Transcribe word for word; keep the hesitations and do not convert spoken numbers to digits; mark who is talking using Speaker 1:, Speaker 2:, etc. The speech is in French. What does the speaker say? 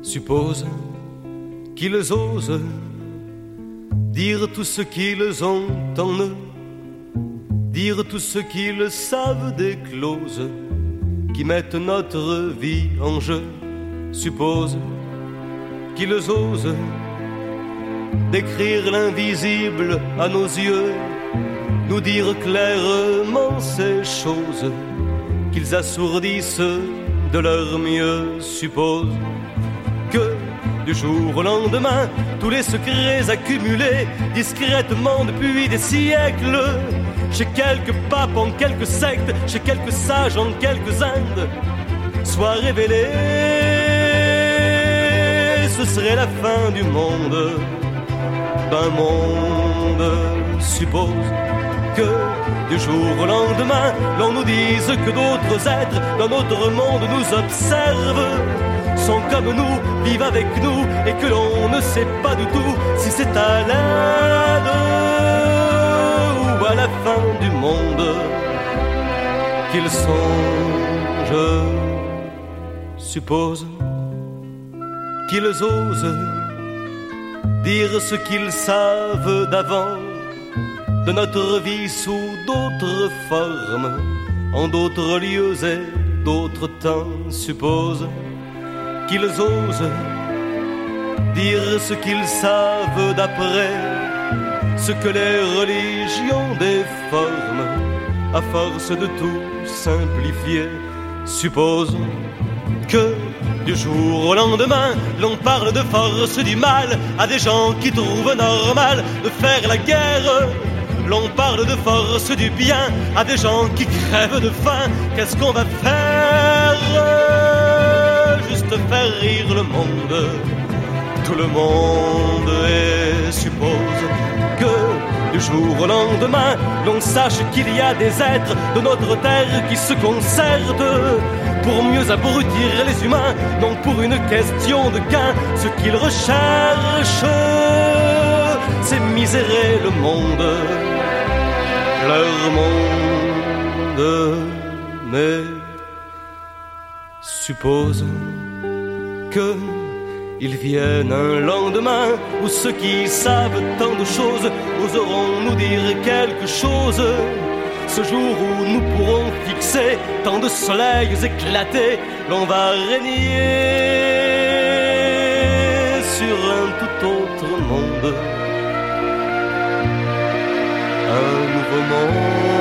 Speaker 1: Suppose qu'ils osent dire tout ce qu'ils ont en eux, dire tout ce qu'ils savent des clauses qui mettent notre vie en jeu. Suppose qu'ils osent décrire l'invisible à nos yeux, nous dire clairement ces choses qu'ils assourdissent de leur mieux. Suppose que du jour au lendemain, tous les secrets accumulés discrètement depuis des siècles, chez quelques papes en quelques sectes, chez quelques sages en quelques Indes, soient révélés. Ce serait la fin du monde, d'un monde. Suppose que du jour au lendemain, l'on nous dise que d'autres êtres dans notre monde nous observent, sont comme nous, vivent avec nous, et que l'on ne sait pas du tout si c'est à l'aide ou à la fin du monde qu'ils songent. Suppose qu'ils osent dire ce qu'ils savent d'avant, de notre vie sous d'autres formes, en d'autres lieux et d'autres temps. Suppose qu'ils osent dire ce qu'ils savent d'après, ce que les religions déforment, à force de tout simplifier. Suppose que du jour au lendemain, l'on parle de force du mal à des gens qui trouvent normal de faire la guerre. L'on parle de force du bien à des gens qui crèvent de faim. Qu'est-ce qu'on va faire? Juste faire rire le monde, tout le monde. Et suppose que du jour au lendemain, l'on sache qu'il y a des êtres de notre terre qui se concertent pour mieux abrutir les humains, non pour une question de gain. Ce qu'ils recherchent, c'est misérer le monde, leur monde. Mais suppose que ils viennent un lendemain où ceux qui savent tant de choses oseront nous dire quelque chose. Ce jour où nous pourrons fixer tant de soleils éclatés, l'on va régner sur un tout autre monde, un nouveau monde.